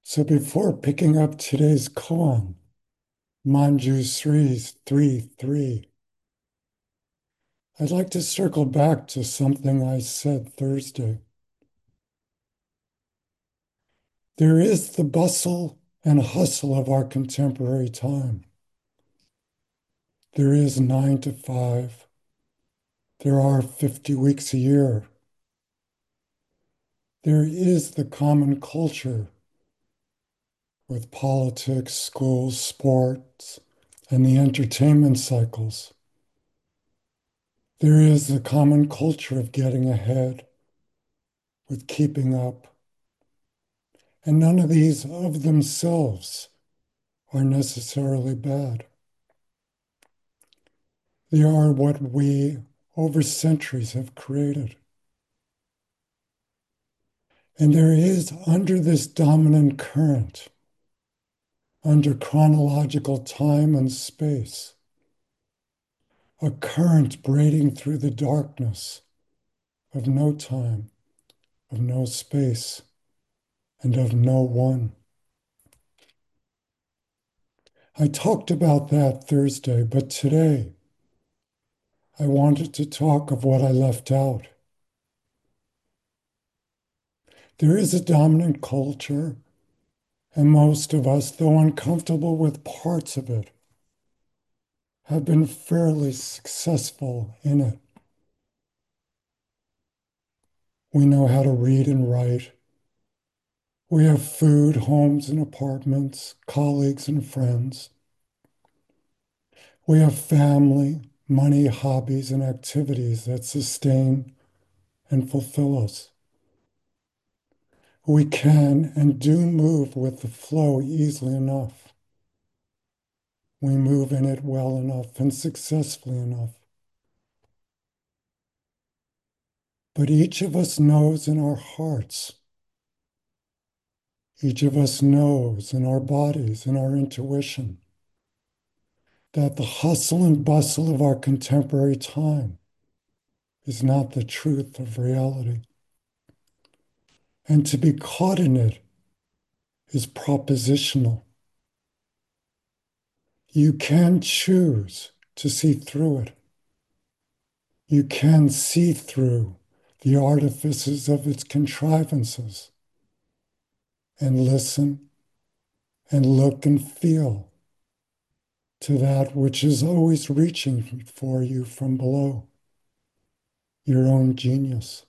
So before picking up today's koan, Manjusri's 3:3, I'd like to circle back to something I said Thursday. There is the bustle and hustle of our contemporary time. There is 9 to 5. There are 50 weeks a year. There is the common culture with politics, schools, sports, and the entertainment cycles. There is the common culture of getting ahead, with keeping up. And none of these of themselves are necessarily bad. They are what we over centuries have created. And there is under this dominant current, under chronological time and space, a current braiding through the darkness of no time, of no space, and of no one. I talked about that Thursday, but today I wanted to talk of what I left out. There is a dominant culture, and most of us, though uncomfortable with parts of it, have been fairly successful in it. We know how to read and write. We have food, homes, and apartments, colleagues and friends. We have family, money, hobbies, and activities that sustain and fulfill us. We can and do move with the flow easily enough. We move in it well enough and successfully enough. But each of us knows in our hearts, each of us knows in our bodies, in our intuition, that the hustle and bustle of our contemporary time is not the truth of reality. And to be caught in it is propositional. You can choose to see through it. You can see through the artifices of its contrivances and listen and look and feel to that which is always reaching for you from below, your own genius.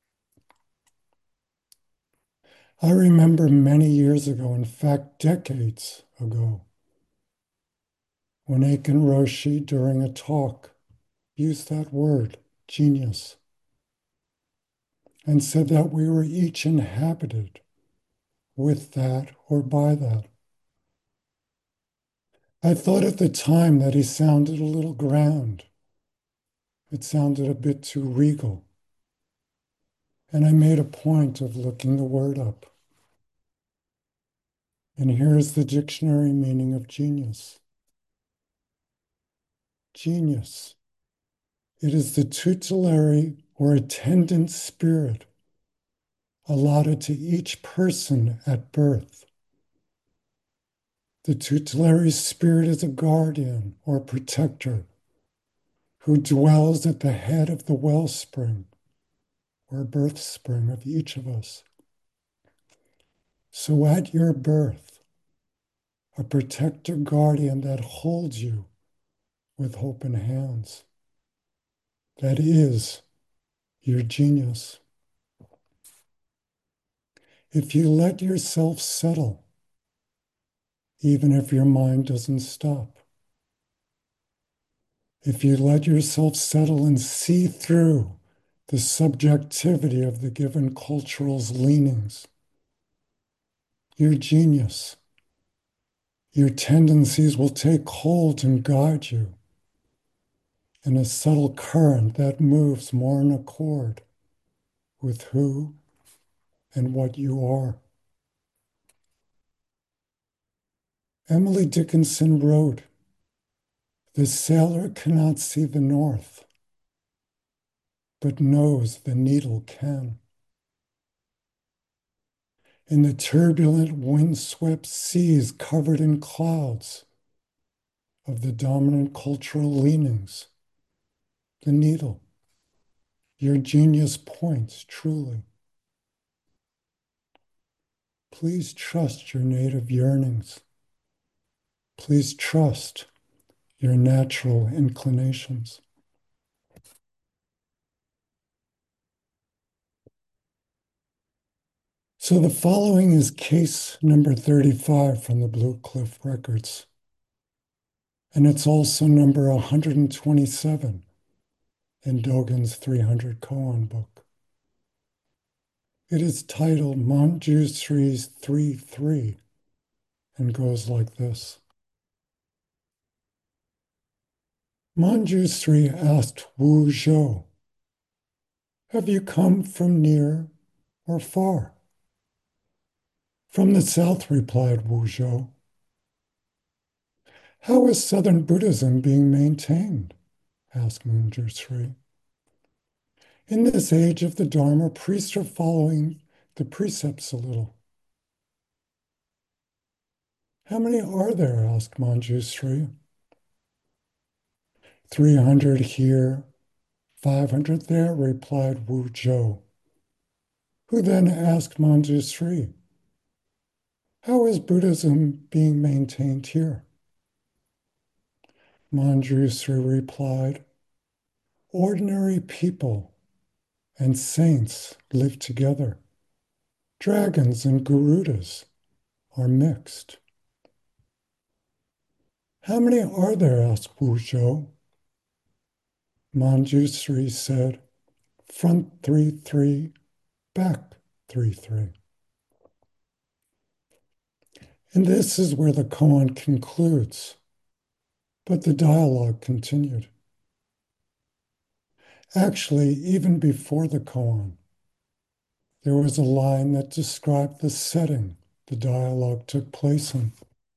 I remember many years ago, in fact, decades ago, when Aiken Roshi, during a talk, used that word, genius, and said that we were each inhabited with that or by that. I thought at the time that he sounded a little grand. It sounded a bit too regal. And I made a point of looking the word up. And here's the dictionary meaning of genius. Genius. It is the tutelary or attendant spirit allotted to each person at birth. The tutelary spirit is a guardian or protector who dwells at the head of the wellspring or birth spring of each of us. So at your birth, a protector guardian that holds you with open hands. That is your genius. If you let yourself settle, even if your mind doesn't stop, if you let yourself settle and see through the subjectivity of the given cultural's leanings, your genius, your tendencies will take hold and guide you in a subtle current that moves more in accord with who and what you are. Emily Dickinson wrote, "The sailor cannot see the north, but knows the needle can." in the turbulent, windswept seas covered in clouds of the dominant cultural leanings, the needle, your genius points truly. Please trust your native yearnings. Please trust your natural inclinations. So the following is case number 35 from the Blue Cliff Records, and it's also number 127 in Dogen's 300 koan book. It is titled Manjusri's 3-3 and goes like this. Manjusri asked Wu Zhou, "Have you come from near or far?" "From the south," replied Wu Zhou. "How is Southern Buddhism being maintained?" asked Manjusri. "In this age of the Dharma, priests are following the precepts a little." "How many are there?" asked Manjusri. 300 here, 500 there, replied Wu Zhou, who then asked Manjusri, "How is Buddhism being maintained here?" Manjusri replied, "Ordinary people and saints live together. Dragons and Garudas are mixed." "How many are there?" asked Wu Zhou. Manjusri said, "Front 3-3, back 3-3. And this is where the koan concludes, but the dialogue continued. Actually, even before the koan, there was a line that described the setting the dialogue took place in.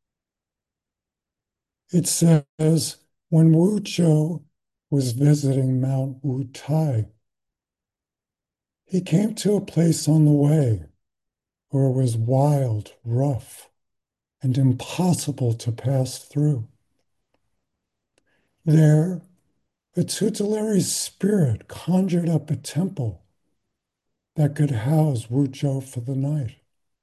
It says, when Wu Zhou was visiting Mount Wu Tai, he came to a place on the way where it was wild, rough, and impossible to pass through. There, a tutelary spirit conjured up a temple that could house Wu Zhou for the night.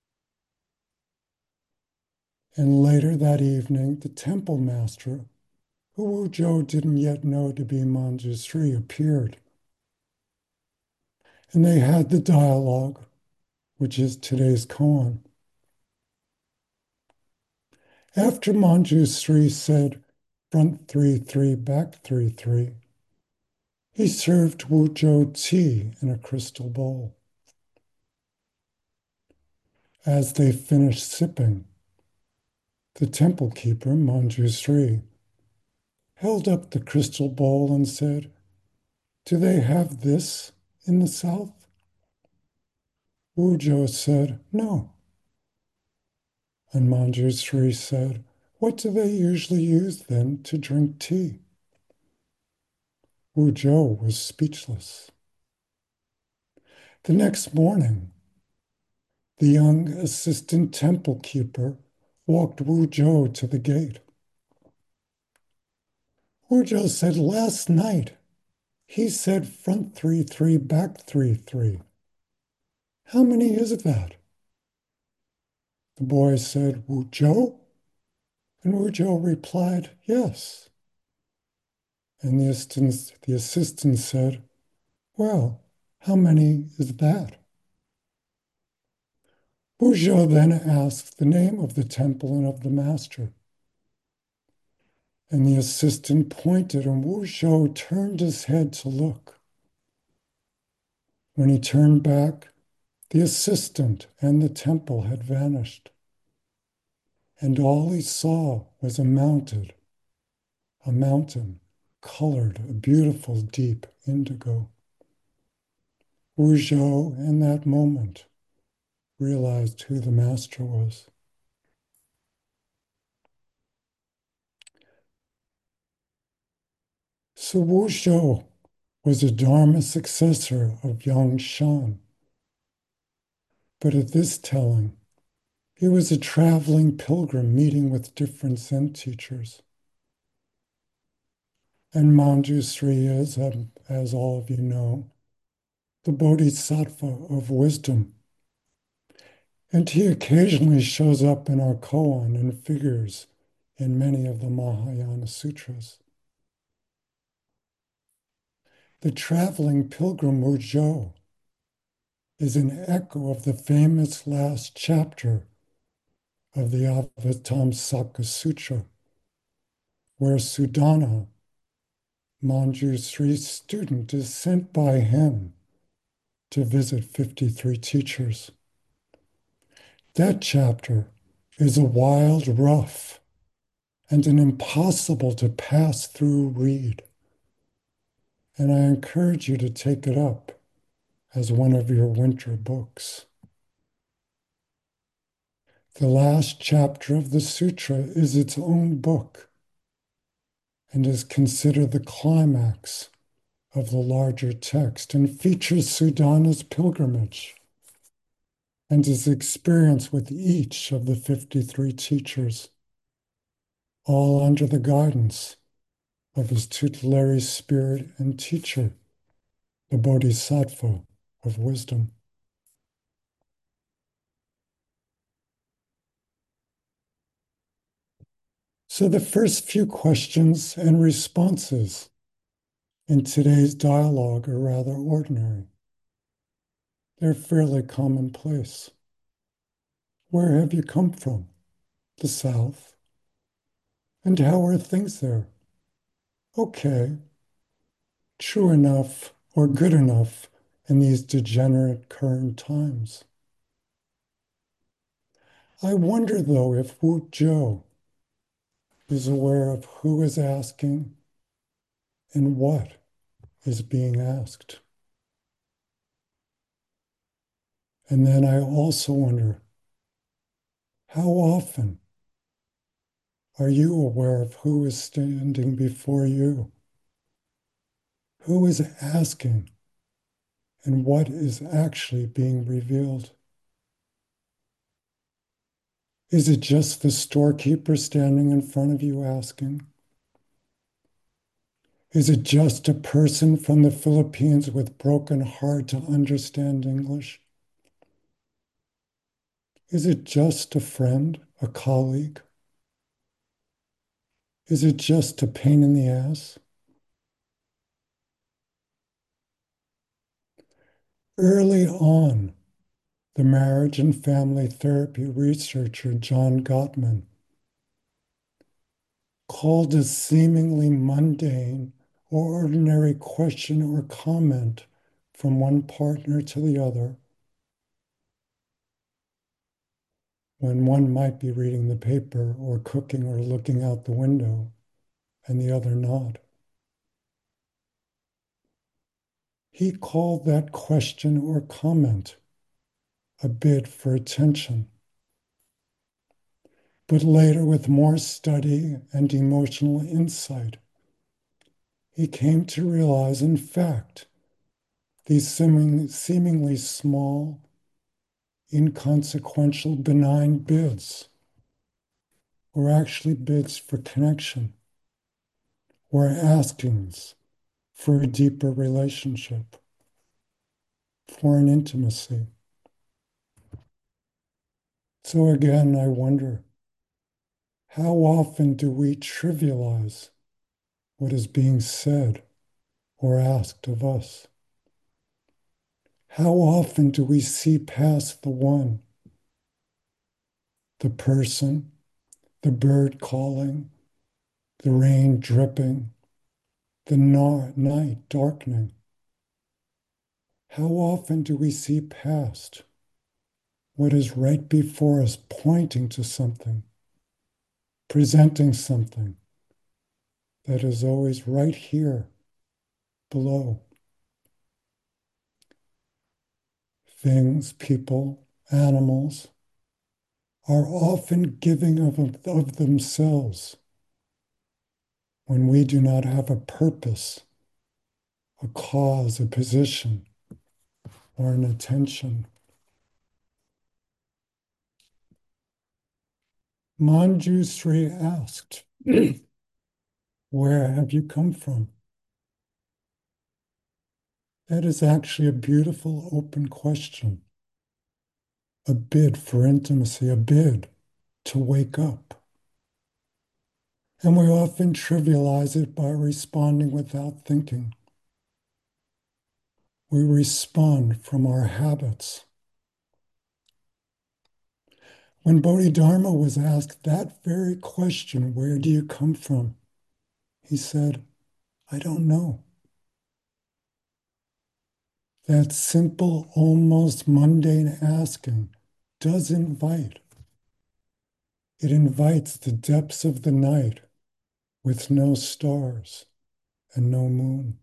And later that evening, the temple master, who Wu Zhou didn't yet know to be Manjusri, appeared. And they had the dialogue, which is today's koan. After Manjusri said, "Front 3-3, back 3-3, he served Wu Zhou tea in a crystal bowl. As they finished sipping, the temple keeper, Manjusri, held up the crystal bowl and said, "Do they have this in the South?" Wu Zhou said, "No." And Manjusri said, "What do they usually use then to drink tea?" Wu Zhou was speechless. The next morning, the young assistant temple keeper walked Wu Zhou to the gate. Wu Zhou said, "Last night, he said front 3-3, back 3-3. How many is that?" The boy said, "Wu Zhou?" And Wu Zhou replied, "Yes." And the assistant said, "Well, how many is that?" Wu Zhou then asked the name of the temple and of the master. And the assistant pointed, and Wu Zhou turned his head to look. When he turned back, the assistant and the temple had vanished, and all he saw was a mountain colored a beautiful deep indigo. Wu Zhou, in that moment, realized who the master was. So Wu Zhou was a Dharma successor of Yang Shan. But at this telling, He was a traveling pilgrim meeting with different Zen teachers. And Manjusri is, as all of you know, the Bodhisattva of wisdom. And he occasionally shows up in our koan and figures in many of the Mahayana sutras. The traveling pilgrim Muzhou is an echo of the famous last chapter of the Avatamsaka Sutra, where Sudana, Manjusri's student, is sent by him to visit 53 teachers. That chapter is a wild, rough, and an impossible to pass through read, and I encourage you to take it up as one of your winter books. The last chapter of the sutra is its own book and is considered the climax of the larger text and features Sudana's pilgrimage and his experience with each of the 53 teachers, all under the guidance of his tutelary spirit and teacher, the Bodhisattva of wisdom. So the first few questions and responses in today's dialogue are rather ordinary. They're fairly commonplace. Where have you come from? The South. And how are things there? Okay, true enough or good enough in these degenerate current times. I wonder, though, if Wu Zhou is aware of who is asking and what is being asked. And then I also wonder, how often are you aware of who is standing before you? Who is asking and what is actually being revealed? Is it just the storekeeper standing in front of you asking? Is it just a person from the Philippines with broken heart to understand English? Is it just a friend, a colleague? Is it just a pain in the ass? Early on, the marriage and family therapy researcher John Gottman called a seemingly mundane or ordinary question or comment from one partner to the other when one might be reading the paper or cooking or looking out the window and the other not. He called that question or comment a bid for attention. But later, with more study and emotional insight, he came to realize, in fact, these seemingly small, inconsequential, benign bids were actually bids for connection, were askings for a deeper relationship, for an intimacy. So again, I wonder, how often do we trivialize what is being said or asked of us? How often do we see past the one, the person, the bird calling, the rain dripping, the night darkening? How often do we see past what is right before us, pointing to something, presenting something that is always right here below? Things, people, animals are often giving of themselves when we do not have a purpose, a cause, a position, or an attention. Manjusri asked, where have you come from? That is actually a beautiful open question, a bid for intimacy, a bid to wake up. And we often trivialize it by responding without thinking. We respond from our habits. When Bodhidharma was asked that very question, where do you come from? He said, I don't know. That simple, almost mundane asking does invite. It invites the depths of the night with no stars and no moon.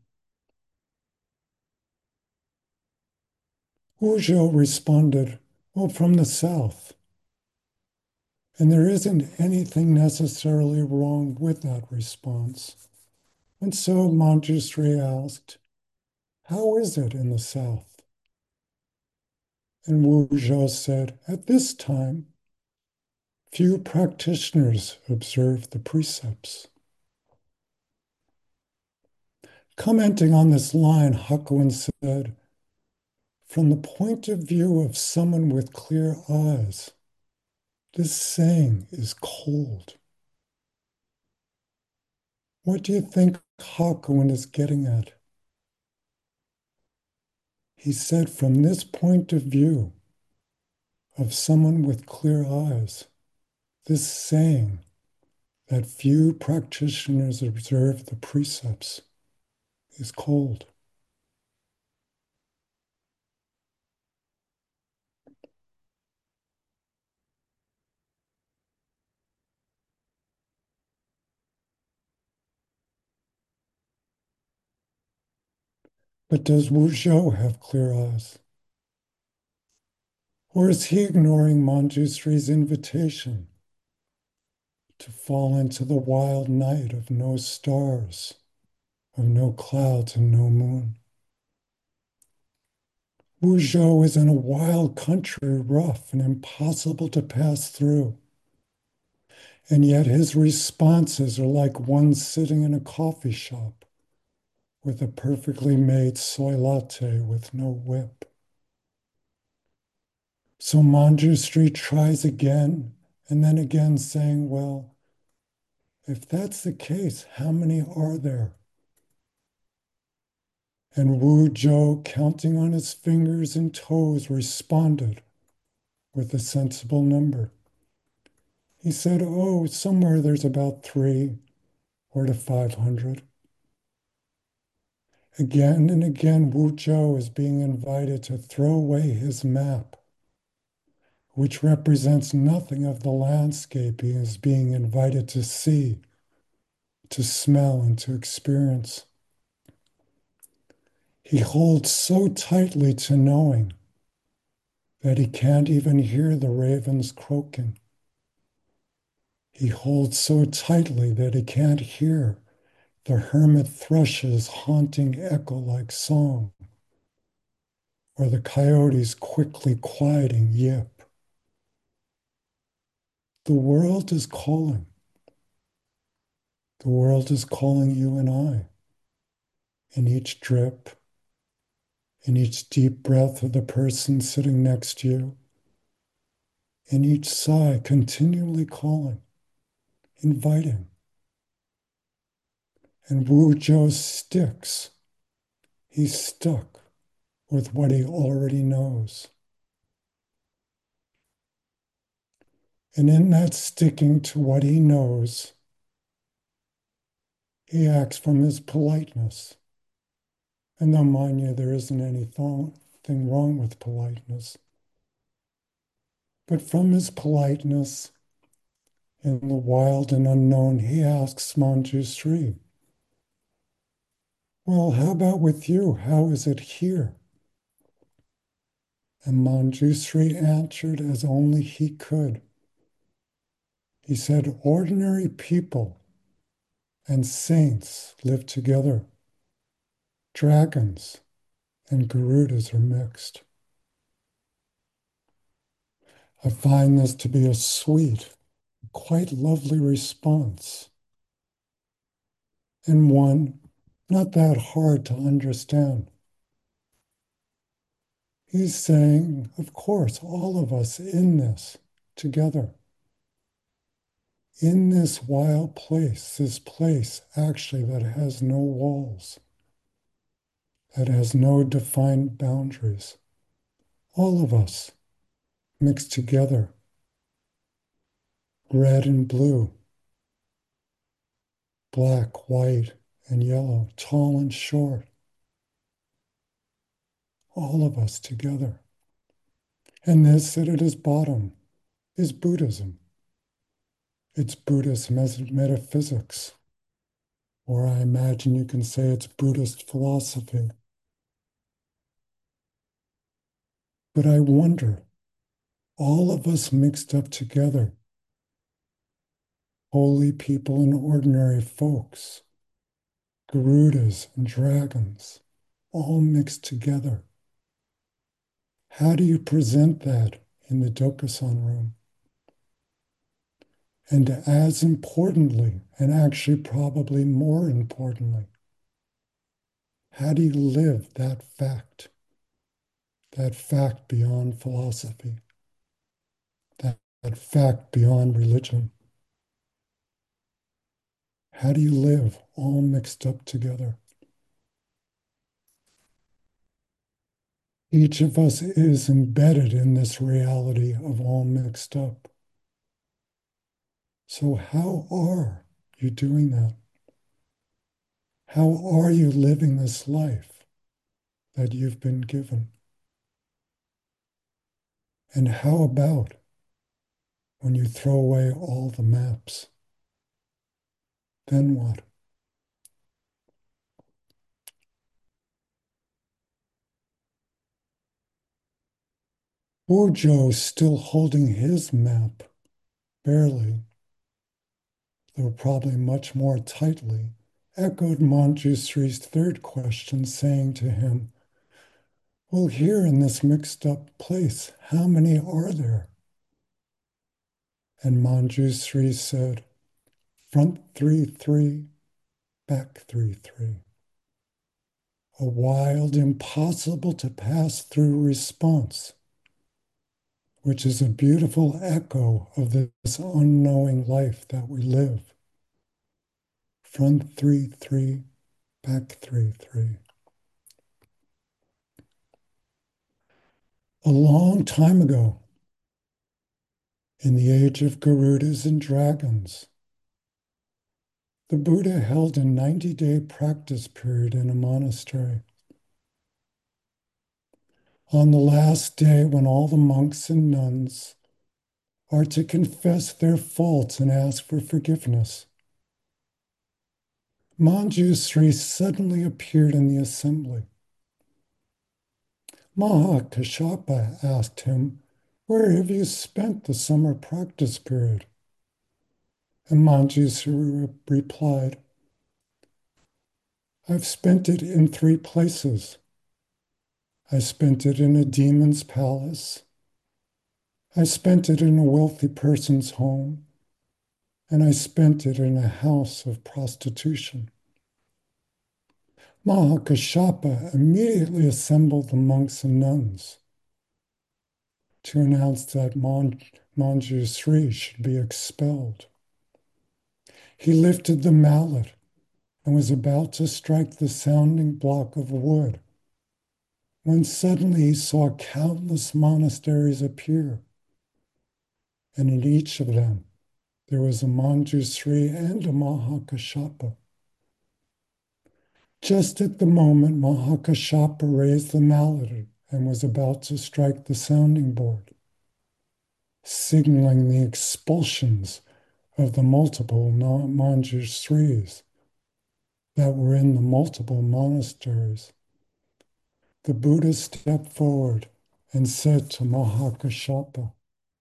Wuzhou responded, well, from the south. And there isn't anything necessarily wrong with that response. And so Manjusri asked, how is it in the south? And Wuzhou said, at this time, few practitioners observe the precepts. Commenting on this line, Hakuin said, from the point of view of someone with clear eyes, this saying is cold. What do you think Hakuin is getting at? He said, from this point of view of someone with clear eyes, this saying that few practitioners observe the precepts is cold. But does Wu Zhou have clear eyes? Or is he ignoring Manjushri's invitation to fall into the wild night of no stars, of no clouds and no moon? Wu Zhou is in a wild country, rough and impossible to pass through. And yet his responses are like one sitting in a coffee shop with a perfectly made soy latte with no whip. So Manjushri tries again and then again, saying, well, if that's the case, how many are there? And Wu Zhou, counting on his fingers and toes, responded with a sensible number. He said, oh, somewhere there's about 3 or to 500. Again and again, Wu Zhou is being invited to throw away his map, which represents nothing of the landscape he is being invited to see, to smell, and to experience. He holds so tightly to knowing that he can't even hear the ravens croaking. He holds so tightly that he can't hear the hermit thrush's haunting echo-like song, or the coyote's quickly quieting yip. The world is calling. The world is calling you and I. In each drip, in each deep breath of the person sitting next to you, in each sigh, continually calling, inviting. And Wu Zhou sticks. He's stuck with what he already knows. And in that sticking to what he knows, he acts from his politeness. And though, mind you, there isn't anything wrong with politeness, but from his politeness in the wild and unknown, he asks Manjushri, well, how about with you? How is it here? And Manjushri answered as only he could. He said, ordinary people and saints live together. Dragons and Garudas are mixed. I find this to be a sweet Quite lovely response, and one not that hard to understand. He's saying, of course, all of us in this together, in this wild place, this place actually that has no walls, that has no defined boundaries. All of us mixed together, red and blue, black, white, and yellow, tall and short, all of us together. And this, at its bottom, is Buddhism. It's Buddhist metaphysics, or I imagine you can say it's Buddhist philosophy. But I wonder, all of us mixed up together, holy people and ordinary folks, Garudas and dragons, all mixed together. How do you present that in the Dokusan room? And as importantly, and actually probably more importantly, how do you live that fact beyond philosophy, that fact beyond religion? How do you live all mixed up together? Each of us is embedded in this reality of all mixed up. So, how are you doing that? How are you living this life that you've been given? And how about when you throw away all the maps? Then what? Bojo, still holding his map, barely, though probably much more tightly, echoed Manjusri's third question, saying to him, well, here in this mixed up place, how many are there? And Manjusri said, front 3-3, back 3-3. A wild, impossible to pass through response, which is a beautiful echo of this unknowing life that we live. Front 3-3, back 3-3. A long time ago, in the age of Garudas and dragons, the Buddha held a 90-day practice period in a monastery. On the last day, when all the monks and nuns are to confess their faults and ask for forgiveness, Manjusri suddenly appeared in the assembly. Mahakashapa asked him, where have you spent the summer practice period? And Manjusri replied, I've spent it in 3 places. I spent it in a demon's palace. I spent it in a wealthy person's home. And I spent it in a house of prostitution. Mahakashapa immediately assembled the monks and nuns to announce that Manjusri should be expelled. He lifted the mallet and was about to strike the sounding block of wood when suddenly he saw countless monasteries appear, and in each of them there was a Manjusri and a Mahakashapa. Just at the moment Mahakashapa raised the mallet and was about to strike the sounding board, signaling the expulsions of the multiple Manjusris that were in the multiple monasteries, the Buddha stepped forward and said to Mahakashapa,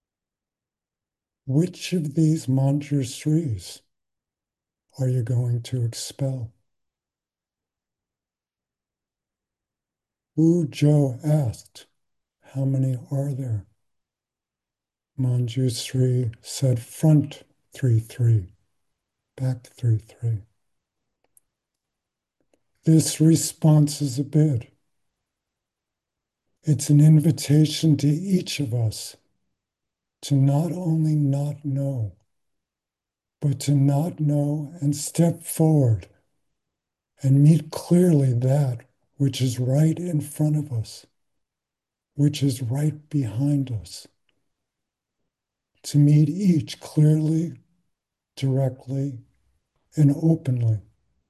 which of these Manjusris are you going to expel? Wu-jo asked, how many are there? Manjusri said, front 3-3, back to 3-3. This response is a bid. It's an invitation to each of us to not only not know, but to not know and step forward and meet clearly that which is right in front of us, which is right behind us. To meet each clearly, directly, and openly.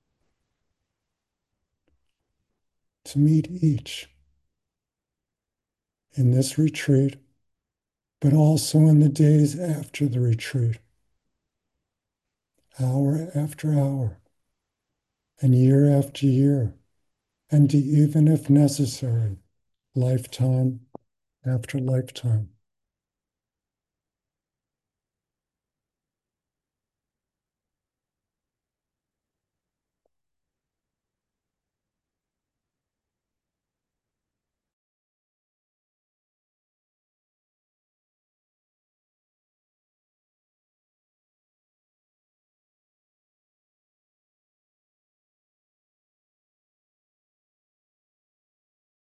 To meet each in this retreat, but also in the days after the retreat, hour after hour, and year after year, and even if necessary, lifetime after lifetime.